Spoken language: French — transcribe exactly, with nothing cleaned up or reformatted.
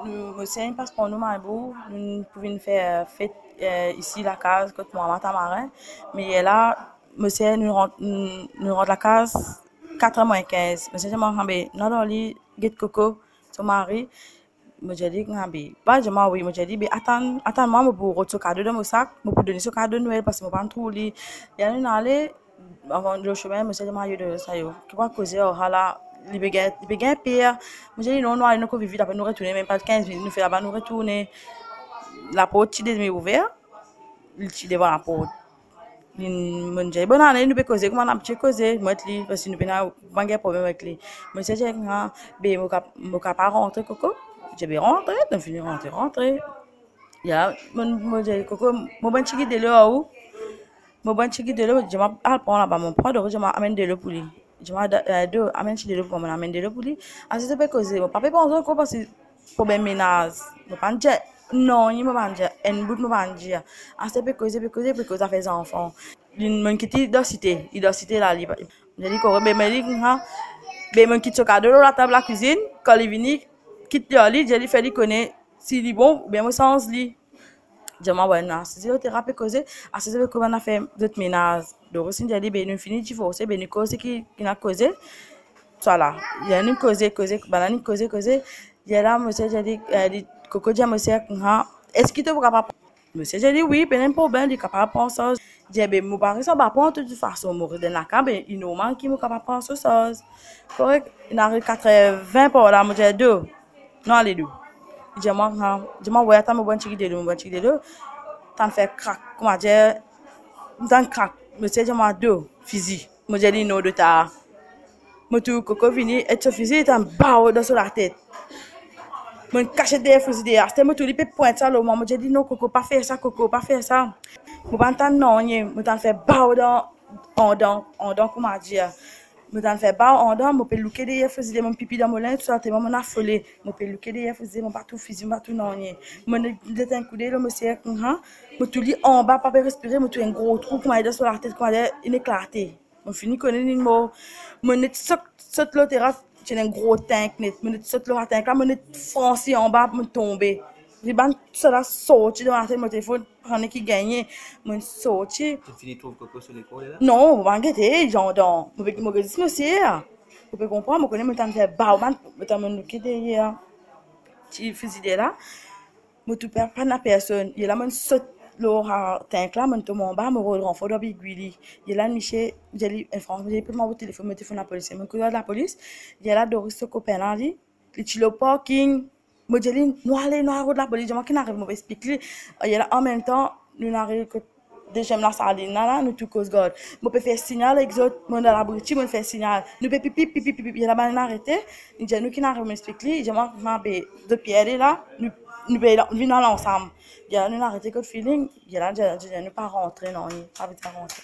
nous c'est un passeport nous Maïbou, nous pouvons faire fête euh, ici la case côté Mohamed Tamarin, mais là monsieur nous rentre nous rentre la case quatre moins quinze. Monsieur je m'en rambe non non li get coco son mari me j'ai dit ngambi pas je m'en oui me j'ai dit mais attends attends moi me pour retour cadeau dans mon sac me pour donner ce cadeau de Noël parce que me pas trop li il y a une allée avant le chemin monsieur je m'en eu de ça yo qui va causer au hala les bégayes les bégayes pire me j'ai dit non non nous qu'on vivre après nous retourner même pas quinze minutes nous fait là-bas nous retourner la porte est demi ouverte il est devant la porte mon j'ai bonne année nous peut causer comment on a petit causer moi li parce que nous pas pas problème avec lui monsieur j'ai nga be mo cap mo cap pas rentrer coco je vais rentrer donc finir rentrer rentrer ya mon mo j'ai coco mo ban chiki de l'eau mo ban chiki de l'eau je m'a prendre là-bas mon prendre je m'amène de l'eau pour lui je m'a deux amène chiki de l'eau pour moi amène de l'eau pour lui à ce peut causer mon papa pas encore parce que problème ménage mo pas dire non il me pas dire en bout me pas dire à ce peut causer peut causer peut causer ça fait enfants une mon qui dans cité il dans cité là j'ai dit que ben mais dit ha ben mon qui se cadeau la table la cuisine quand il vient quitte lui j'ai dit fait lui connaît s'il est bon bien moi sans lui je m'en vais na c'est au thérapie causer à ce que comment on a fait d'autres ménages donc aussi j'ai dit ben nous fini divorcer ben nous cause qui qui n'a causé voilà il y a une cause cause banane cause cause il y a là monsieur j'ai dit coco j'ai monsieur ha est-ce qu'il te pourra pas monsieur j'ai dit oui ben un problème il capable prendre ça j'ai ben mon pari ça va pas de toute façon mourir dans la camp il nous manque qui me capable prendre ça correct il arrive quatre-vingts pour là moi j'ai deux non les deux j'ai moi j'ai moi ouais attends mon bon chiqui de mon bon chiqui de deux t'en fait crack comment dire dans crack monsieur j'ai moi deux physique moi j'ai dit non de ta moi tout coco vini et ce physique t'en bao dans sur la tête mon caché des fusil derrière c'était moi tout lui peut pointer ça là moi j'ai dit non coco pas faire ça coco pas faire ça moi pas entendre non ni moi t'en fait bao dans en dans en dans comment dire moi t'en fait bao en dans moi peut looker derrière fusil mon pipi dans mon linge tout ça t'es moi affolé moi peut looker derrière fusil mon pas tout fusil pas tout non ni moi de un coup de là monsieur hein moi tout lui en bas pas respirer moi tout un gros trou comment dans sur la tête comment il éclaté moi fini connaître ni mot moi net saute l'autre terrasse j'ai un gros tank net me saute le tank là me foncer en bas me tomber j'ai ban ça là sorti dans la tête mon téléphone prendre qui gagner me sorti tu finis trouve coco sur l'école là non on guetter genre dans me me dire monsieur vous pouvez comprendre me connais me temps faire ba me temps me qui derrière tu fusil là me tout perd pas na personne il là me saute le tank là me tombe en bas me renfort dans biguili il là Michel j'ai information j'ai pas mon téléphone me téléphone la police me courrier de la police il là Doris ce copain là dit il le parking me dit nous aller nous route la police moi qui n'arrive me expliquer il là en même temps nous n'arrive que deuxième la sardine là nous tout cause god me peut faire signal avec autres mon dans la briti me faire signal nous peut pipi pipi pipi il là ben arrêté il dit nous qui n'arrive me expliquer j'ai moi de pierre là nous nous venons ensemble il y a nous arrêté que feeling il y a là nous pas rentrer non pas rentrer